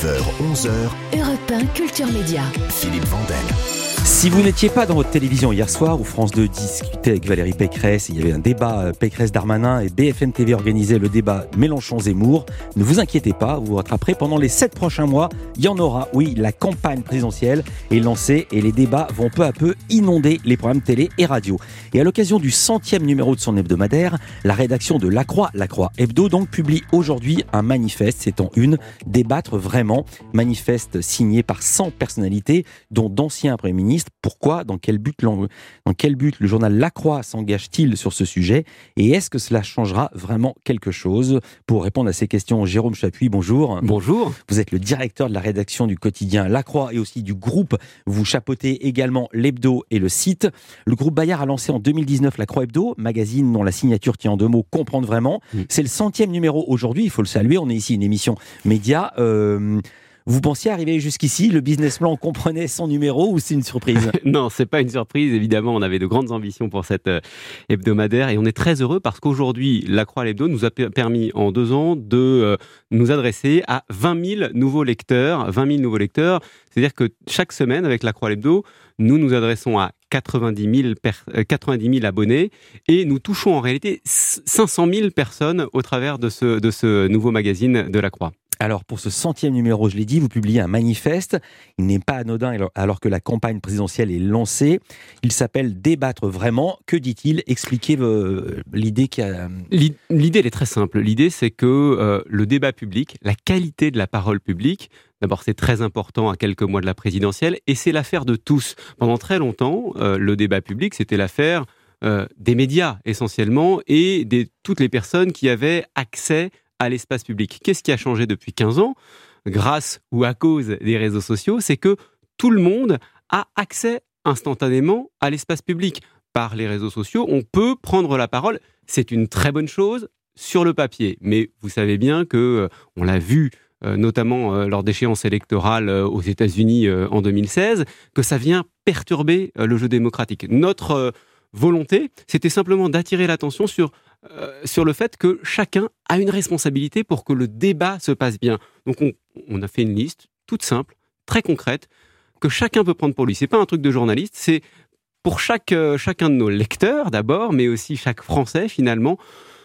9h, 11h, Europe 1 Culture Média. Philippe Vandel. Si vous n'étiez pas dans votre télévision hier soir où France 2 discutait avec Valérie Pécresse, il y avait un débat Pécresse-Darmanin et BFM TV organisait le débat Mélenchon-Zemmour, ne vous inquiétez pas, vous vous rattraperez. Pendant les 7 prochains mois, il y en aura. Oui, la campagne présidentielle est lancée et les débats vont peu à peu inonder les programmes télé et radio. Et à l'occasion du 100e numéro de son hebdomadaire, la rédaction de La Croix Hebdo donc publie aujourd'hui un manifeste, c'est en une, débattre vraiment, manifeste signé par 100 personnalités, dont d'anciens premiers ministres. Pourquoi ? Dans quel but le journal La Croix s'engage-t-il sur ce sujet ? Et est-ce que cela changera vraiment quelque chose ? Pour répondre à ces questions, Jérôme Chapuis, bonjour. Bonjour. Vous êtes le directeur de la rédaction du quotidien La Croix et aussi du groupe. Vous chapeautez également l'hebdo et le site. Le groupe Bayard a lancé en 2019 La Croix Hebdo, magazine dont la signature tient en 2 mots, comprendre vraiment. C'est le 100e numéro aujourd'hui, il faut le saluer. On est ici une émission média. Vous pensiez arriver jusqu'ici, le business plan comprenait son numéro ou c'est une surprise ? Non, c'est pas une surprise. Évidemment, on avait de grandes ambitions pour cette hebdomadaire et on est très heureux parce qu'aujourd'hui, La Croix l'hebdo nous a permis en 2 ans de nous adresser à 20 000 nouveaux lecteurs. 20 000 nouveaux lecteurs, c'est-à-dire que chaque semaine, avec La Croix l'hebdo, nous nous adressons à 90 000 abonnés et nous touchons en réalité 500 000 personnes au travers de ce nouveau magazine de La Croix. Alors, pour ce 100e numéro, je l'ai dit, vous publiez un manifeste. Il n'est pas anodin alors que la campagne présidentielle est lancée. Il s'appelle « Débattre vraiment ». Que dit-il ? Expliquez l'idée qu'il y a... L'idée, elle est très simple. L'idée, c'est que le débat public, la qualité de la parole publique, d'abord, c'est très important à quelques mois de la présidentielle et c'est l'affaire de tous. Pendant très longtemps, le débat public, c'était l'affaire des médias, essentiellement, et de toutes les personnes qui avaient accès à l'espace public. Qu'est-ce qui a changé depuis 15 ans, grâce ou à cause des réseaux sociaux ? C'est que tout le monde a accès instantanément à l'espace public. Par les réseaux sociaux, on peut prendre la parole. C'est une très bonne chose sur le papier. Mais vous savez bien que, on l'a vu notamment lors d'échéances électorales aux États-Unis en 2016, que ça vient perturber le jeu démocratique. Notre volonté, c'était simplement d'attirer l'attention sur le fait que chacun a une responsabilité pour que le débat se passe bien. Donc on a fait une liste toute simple, très concrète, que chacun peut prendre pour lui. C'est pas un truc de journaliste, c'est pour chacun de nos lecteurs d'abord, mais aussi chaque Français finalement,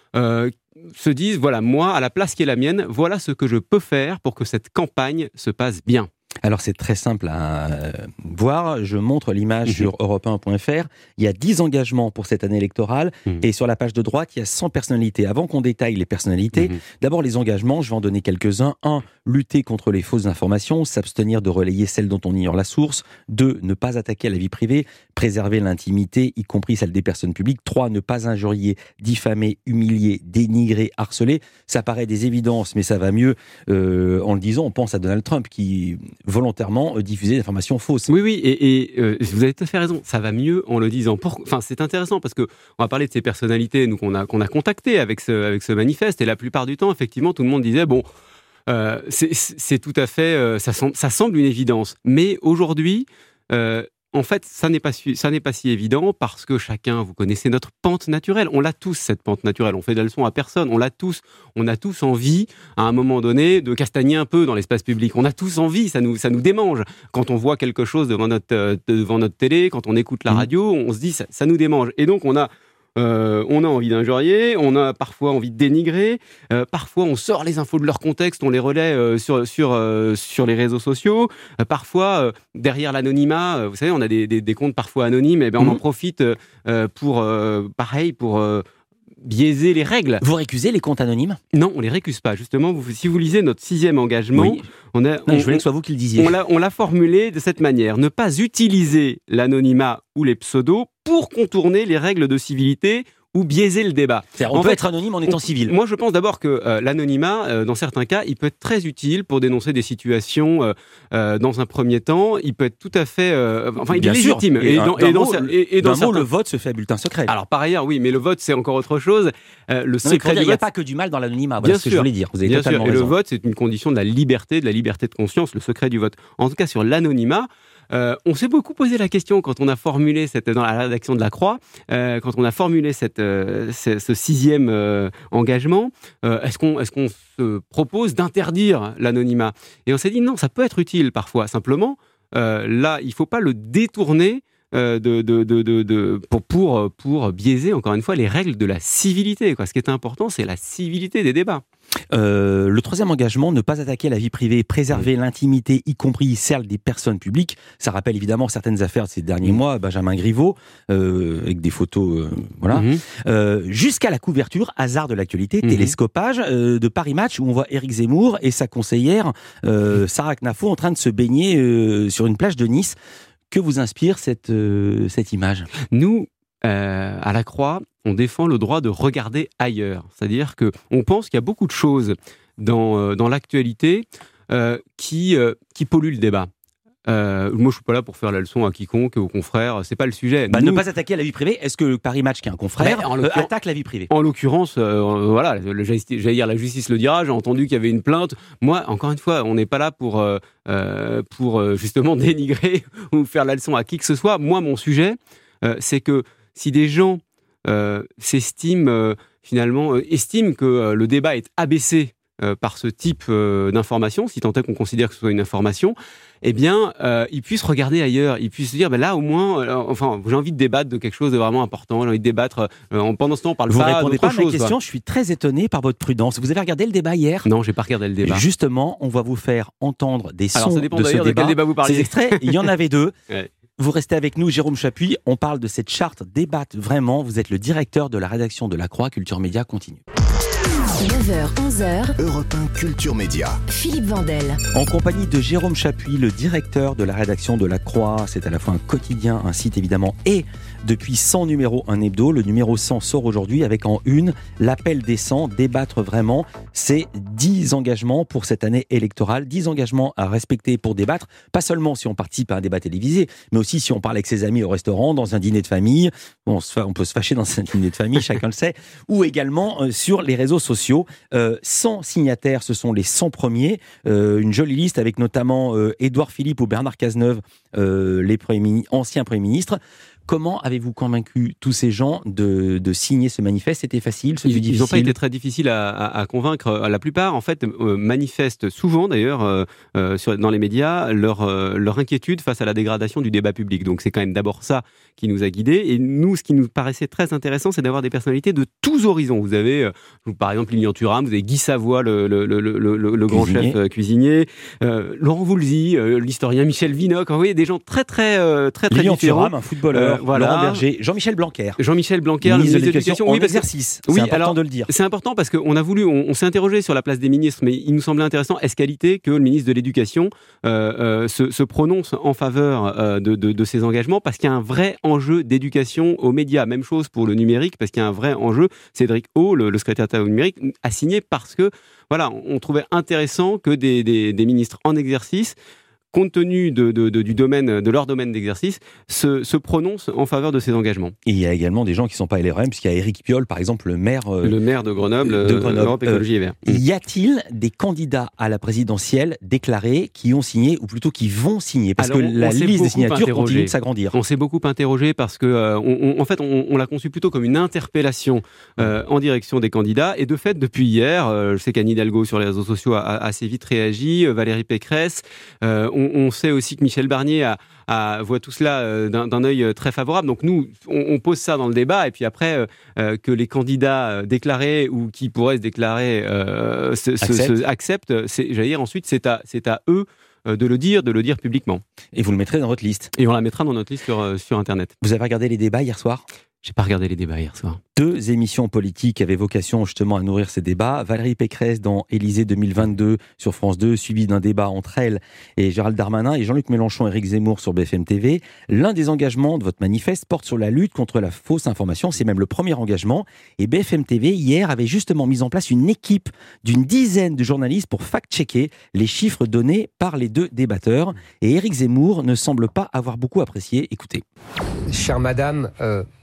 se disent, voilà, moi, à la place qui est la mienne, voilà ce que je peux faire pour que cette campagne se passe bien. Alors c'est très simple à voir, je montre l'image sur europe1.fr, il y a 10 engagements pour cette année électorale et sur la page de droite il y a 100 personnalités. Avant qu'on détaille les personnalités, d'abord les engagements, je vais en donner quelques-uns. 1. Lutter contre les fausses informations, s'abstenir de relayer celles dont on ignore la source. 2. Ne pas attaquer à la vie privée, préserver l'intimité, y compris celle des personnes publiques. 3. Ne pas injurier, diffamer, humilier, dénigrer, harceler. Ça paraît des évidences, mais ça va mieux en le disant. On pense à Donald Trump qui volontairement diffuser des informations fausses. Oui, et vous avez tout à fait raison. Ça va mieux en le disant. Enfin, c'est intéressant parce que on va parler de ces personnalités nous qu'on a contactées avec ce manifeste. Et la plupart du temps, effectivement, tout le monde disait bon, c'est tout à fait, ça semble une évidence. Mais aujourd'hui, en fait, ça n'est pas si évident parce que chacun, vous connaissez notre pente naturelle. On l'a tous, cette pente naturelle. On fait de la leçon à personne. On a tous envie, à un moment donné, de castagner un peu dans l'espace public. On a tous envie, ça nous démange. Quand on voit quelque chose devant notre télé, quand on écoute la radio, on se dit, ça nous démange. Et donc, on a envie d'injurier, on a parfois envie de dénigrer, parfois on sort les infos de leur contexte, on les relaie sur les réseaux sociaux, parfois derrière l'anonymat, vous savez on a des comptes parfois anonymes, et on en profite pour biaiser les règles. Vous récusez les comptes anonymes ? Non, on les récuse pas. Justement, si vous lisez notre 6e engagement, je voulais que ce soit vous qui le disiez. On l'a formulé de cette manière. Ne pas utiliser l'anonymat ou les pseudos pour contourner les règles de civilité ou biaiser le débat. On peut être anonyme en étant civil. Moi, je pense d'abord que l'anonymat, dans certains cas, il peut être très utile pour dénoncer des situations dans un premier temps. Il peut être tout à fait... il est légitime. D'un mot, le vote se fait à bulletin secret. Alors, par ailleurs, oui, mais le vote, c'est encore autre chose. Le secret du vote... Il n'y a pas que du mal dans l'anonymat. Voilà ce que je voulais dire. Vous avez totalement raison. Et le vote, c'est une condition de la liberté de conscience, le secret du vote. En tout cas, sur l'anonymat, On s'est beaucoup posé la question quand on a formulé dans la rédaction de La Croix, quand on a formulé ce 6e engagement, est-ce qu'on se propose d'interdire l'anonymat ? Et on s'est dit non, ça peut être utile parfois. Simplement, là, il ne faut pas le détourner pour biaiser, encore une fois, les règles de la civilité, quoi. Ce qui est important, c'est la civilité des débats. Le 3e engagement, ne pas attaquer la vie privée, préserver l'intimité, y compris celle des personnes publiques. Ça rappelle évidemment certaines affaires de ces derniers mois, Benjamin Griveaux, avec des photos, voilà. Jusqu'à la couverture, hasard de l'actualité, télescopage de Paris Match, où on voit Éric Zemmour et sa conseillère, Sarah Knafo, en train de se baigner sur une plage de Nice. Que vous inspire cette image ? Nous, à La Croix, on défend le droit de regarder ailleurs. C'est-à-dire qu'on pense qu'il y a beaucoup de choses dans l'actualité qui polluent le débat. Moi, je ne suis pas là pour faire la leçon à quiconque, aux confrères, c'est pas le sujet. Ne pas attaquer à la vie privée. Est-ce que Paris Match, qui est un confrère, attaque la vie privée ? En l'occurrence, voilà, j'allais dire la justice le dira, j'ai entendu qu'il y avait une plainte. Moi, encore une fois, on n'est pas là pour justement dénigrer ou faire la leçon à qui que ce soit. Moi, mon sujet, c'est que si des gens estiment que le débat est abaissé par ce type d'information, si tant est qu'on considère que ce soit une information, eh bien, ils puissent regarder ailleurs, ils puissent se dire, là, au moins, j'ai envie de débattre de quelque chose de vraiment important, j'ai envie de débattre, pendant ce temps, on parle pas d'autre chose. Vous répondez pas à ma question, je suis très étonné par votre prudence. Vous avez regardé le débat hier ? Non, j'ai pas regardé le débat. Justement, on va vous faire entendre des sons de ce débat. Alors, ça dépend d'ailleurs de quel débat vous parlez. Ces extraits, il y en avait 2. Ouais. Vous restez avec nous, Jérôme Chapuis, on parle de cette charte Débatte vraiment. Vous êtes le directeur de la rédaction de La Croix, Culture Média continue. 9h, 11h, Europe 1 Culture Média. Philippe Vandel. En compagnie de Jérôme Chapuis, le directeur de la rédaction de La Croix. C'est à la fois un quotidien, un site évidemment, et depuis 100 numéros, un hebdo. Le numéro 100 sort aujourd'hui avec en une l'appel des 100, débattre vraiment. C'est 10 engagements pour cette année électorale, 10 engagements à respecter pour débattre, pas seulement si on participe à un débat télévisé, mais aussi si on parle avec ses amis au restaurant, dans un dîner de famille. On peut se fâcher dans un dîner de famille, chacun le sait, ou également sur les réseaux sociaux. 100 signataires, ce sont les 100 premiers. Une jolie liste avec notamment Édouard Philippe ou Bernard Cazeneuve, les anciens premiers ministres. Comment avez-vous convaincu tous ces gens de signer ce manifeste ? C'était facile ? Ils n'ont pas été très difficiles à convaincre. La plupart, en fait, manifestent souvent, d'ailleurs, dans les médias, leur inquiétude face à la dégradation du débat public. Donc, c'est quand même d'abord ça qui nous a guidés. Et nous, ce qui nous paraissait très intéressant, c'est d'avoir des personnalités de tous horizons. Vous avez, par exemple, Lilian Thuram, vous avez Guy Savoy, le grand chef cuisinier, Laurent Voulzy, l'historien Michel Vinocq. Vous voyez, des gens très Lilian différents. Thuram, un footballeur. Laurent Berger, Jean-Michel Blanquer, ministre de l'Éducation. En exercice, c'est important de le dire. C'est important parce qu'on a voulu, on s'est interrogé sur la place des ministres, mais il nous semblait intéressant, escalité, que le ministre de l'Éducation se prononce en faveur de ces engagements, parce qu'il y a un vrai enjeu d'éducation aux médias. Même chose pour le numérique, parce qu'il y a un vrai enjeu. Cédric O, le secrétaire d'État au numérique, a signé parce que, voilà, on trouvait intéressant que des ministres en exercice, compte tenu de leur domaine d'exercice, se prononcent en faveur de ces engagements. Et il y a également des gens qui ne sont pas LRM, puisqu'il y a Éric Piolle, par exemple, le maire de Grenoble, Europe Écologie et Verts. Y a-t-il des candidats à la présidentielle déclarés qui ont signé, ou plutôt qui vont signer ? Parce que la liste des signatures continue de s'agrandir. On s'est beaucoup interrogé parce que, en fait, on l'a conçu plutôt comme une interpellation en direction des candidats. Et de fait, depuis hier, je sais qu'Anne Hidalgo sur les réseaux sociaux a assez vite réagi, Valérie Pécresse. On sait aussi que Michel Barnier voit tout cela d'un œil très favorable. Donc nous, on pose ça dans le débat, et puis après, que les candidats déclarés ou qui pourraient se déclarer acceptent, j'allais dire ensuite, c'est à eux de le dire publiquement. Et vous le mettrez dans votre liste. Et on la mettra dans notre liste sur Internet. Vous avez regardé les débats hier soir ? J'ai pas regardé les débats hier soir. 2 émissions politiques avaient vocation justement à nourrir ces débats. Valérie Pécresse dans Élysée 2022 sur France 2, suivi d'un débat entre elle et Gérald Darmanin, et Jean-Luc Mélenchon et Éric Zemmour sur BFM TV. L'un des engagements de votre manifeste porte sur la lutte contre la fausse information. C'est même le premier engagement. Et BFM TV, hier, avait justement mis en place une équipe d'une dizaine de journalistes pour fact-checker les chiffres donnés par les 2 débatteurs. Et Éric Zemmour ne semble pas avoir beaucoup apprécié. Écoutez. Chère madame,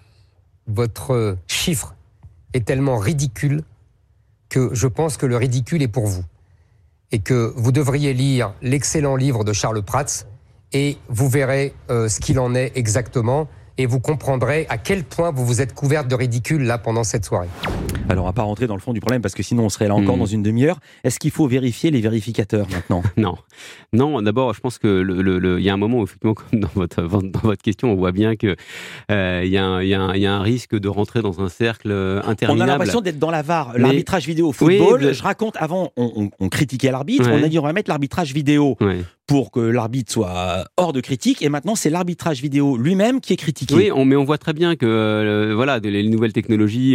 votre chiffre est tellement ridicule que je pense que le ridicule est pour vous. Et que vous devriez lire l'excellent livre de Charles Prats et vous verrez ce qu'il en est exactement. Et vous comprendrez à quel point vous vous êtes couverte de ridicule là pendant cette soirée. Alors on va pas rentrer dans le fond du problème parce que sinon on serait là encore dans une demi-heure. Est-ce qu'il faut vérifier les vérificateurs maintenant ? Non. D'abord, je pense que il y a un moment où effectivement, comme dans votre question, on voit bien que il y a un risque de rentrer dans un cercle interminable. On a l'impression d'être dans la VAR, l'arbitrage vidéo au football. Oui, je raconte, avant on critiquait l'arbitre, on a dit on va mettre l'arbitrage vidéo. Ouais. Pour que l'arbitre soit hors de critique, et maintenant c'est l'arbitrage vidéo lui-même qui est critiqué. Oui, mais on voit très bien que les nouvelles technologies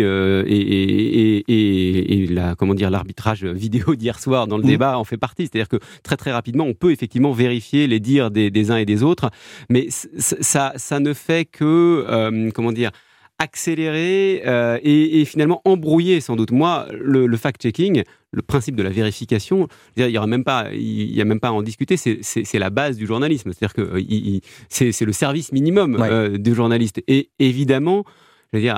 et l'arbitrage vidéo d'hier soir dans le débat en fait partie. C'est-à-dire que très très rapidement, on peut effectivement vérifier les dires des uns et des autres, mais ça ne fait que accélérer et finalement embrouiller sans doute. Moi, le fact-checking, le principe de la vérification, il y a même pas à en discuter. C'est la base du journalisme. C'est-à-dire que c'est le service minimum du journaliste. Et évidemment, je veux dire,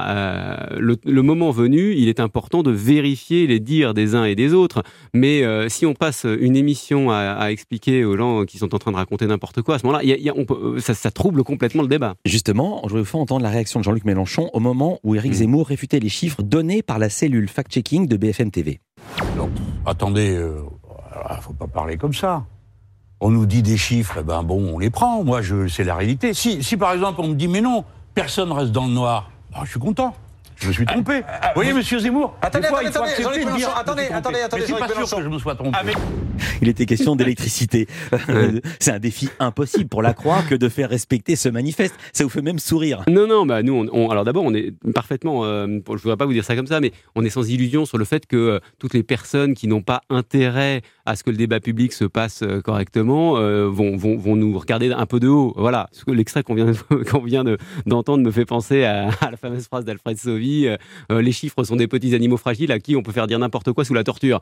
le moment venu, il est important de vérifier les dires des uns et des autres. Mais si on passe une émission à expliquer aux gens qui sont en train de raconter n'importe quoi, à ce moment-là, ça trouble complètement le débat. Justement, je voulais vous faire entendre la réaction de Jean-Luc Mélenchon au moment où Éric Zemmour réfutait les chiffres donnés par la cellule fact-checking de BFM TV. Donc, attendez, faut pas parler comme ça. On nous dit des chiffres, on les prend. Moi, c'est la réalité. Si par exemple on me dit mais non, personne reste dans le noir. Je suis content. Je me suis trompé. Vous voyez, monsieur Zemmour, attendez, Jean-Luc Mélenchon, attendez, mais c'est pas sûr que je me sois trompé. Il était question d'électricité. C'est un défi impossible pour la Croix que de faire respecter ce manifeste. Ça vous fait même sourire. Non, nous, alors d'abord, on est parfaitement, je voudrais pas vous dire ça comme ça, mais on est sans illusion sur le fait que toutes les personnes qui n'ont pas intérêt à ce que le débat public se passe correctement vont nous regarder un peu de haut. Voilà, l'extrait qu'on vient d'entendre me fait penser à la fameuse phrase d'Alfred Sauvy. Les chiffres sont des petits animaux fragiles à qui on peut faire dire n'importe quoi sous la torture.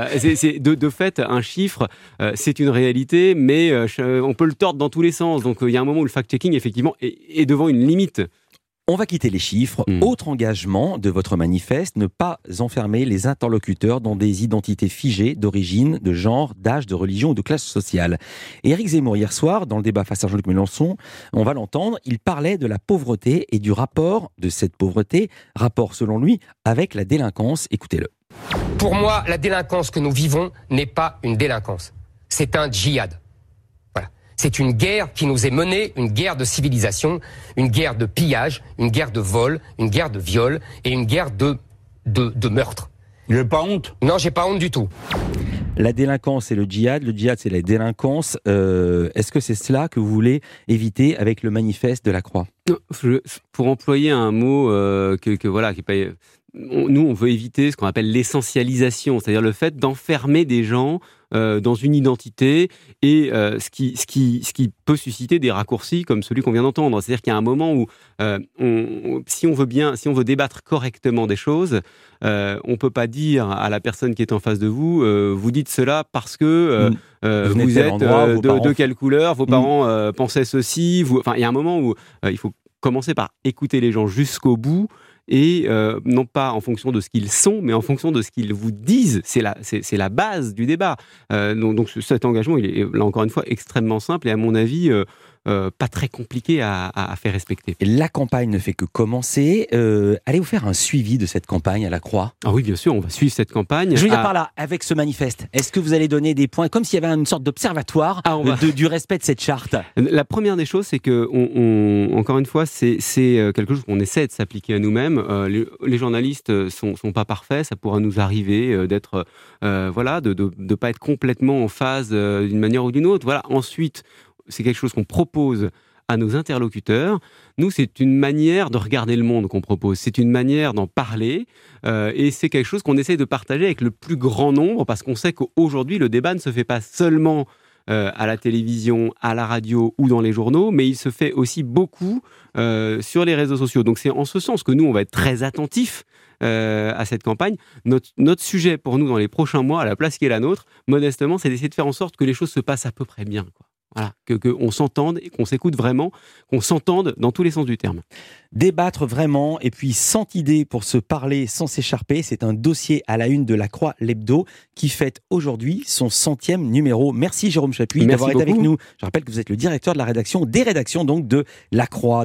De fait, un chiffre, c'est une réalité, mais on peut le tordre dans tous les sens. Donc il y a un moment où le fact-checking, effectivement, est devant une limite. On va quitter les chiffres. Autre engagement de votre manifeste, ne pas enfermer les interlocuteurs dans des identités figées d'origine, de genre, d'âge, de religion ou de classe sociale. Et Éric Zemmour, hier soir, dans le débat face à Jean-Luc Mélenchon, on va l'entendre, il parlait de la pauvreté et du rapport de cette pauvreté, rapport selon lui avec la délinquance. Écoutez-le. Pour moi, la délinquance que nous vivons n'est pas une délinquance. C'est un djihad. C'est une guerre qui nous est menée, une guerre de civilisation, une guerre de pillage, une guerre de vol, une guerre de viol et une guerre de meurtre. Vous n'avez pas honte ? Non, j'ai pas honte du tout. La délinquance, c'est le djihad c'est la délinquance. Est-ce que c'est cela que vous voulez éviter avec le manifeste de la Croix ? Pour employer un mot qui est pas... Nous, on veut éviter ce qu'on appelle l'essentialisation, c'est-à-dire le fait d'enfermer des gens dans une identité et ce qui peut susciter des raccourcis comme celui qu'on vient d'entendre. C'est-à-dire qu'il y a un moment où si on veut débattre correctement des choses, on peut pas dire à la personne qui est en face de vous, vous dites cela parce que vous êtes de quelle couleur, vos parents pensaient ceci. Il y a un moment où il faut commencer par écouter les gens jusqu'au bout. Et non pas en fonction de ce qu'ils sont, mais en fonction de ce qu'ils vous disent. C'est la base du débat. Donc cet engagement, il est là encore une fois extrêmement simple et à mon avis pas très compliqué à faire respecter. La campagne ne fait que commencer. Allez-vous faire un suivi de cette campagne à la Croix ? Ah oui, bien sûr, on va suivre cette campagne. Je veux dire par là, avec ce manifeste, est-ce que vous allez donner des points, comme s'il y avait une sorte d'observatoire du respect de cette charte ? La première des choses, c'est que, encore une fois, c'est quelque chose qu'on essaie de s'appliquer à nous-mêmes. Les journalistes sont pas parfaits, ça pourra nous arriver d'être, de pas être complètement en phase d'une manière ou d'une autre. Voilà. Ensuite, c'est quelque chose qu'on propose à nos interlocuteurs. Nous, c'est une manière de regarder le monde qu'on propose. C'est une manière d'en parler et c'est quelque chose qu'on essaie de partager avec le plus grand nombre parce qu'on sait qu'aujourd'hui, le débat ne se fait pas seulement à la télévision, à la radio ou dans les journaux, mais il se fait aussi beaucoup sur les réseaux sociaux. Donc c'est en ce sens que nous, on va être très attentifs à cette campagne. Notre sujet pour nous dans les prochains mois, à la place qui est la nôtre, modestement, c'est d'essayer de faire en sorte que les choses se passent à peu près bien, quoi. Voilà, qu'on s'entende et qu'on s'écoute vraiment, qu'on s'entende dans tous les sens du terme. Débattre vraiment et puis sans idée pour se parler sans s'écharper, c'est un dossier à la une de La Croix l'Hebdo qui fête aujourd'hui son 100e numéro. Merci Jérôme Chapuis d'avoir été avec nous. Je rappelle que vous êtes le directeur de la rédaction, des rédactions donc de La Croix.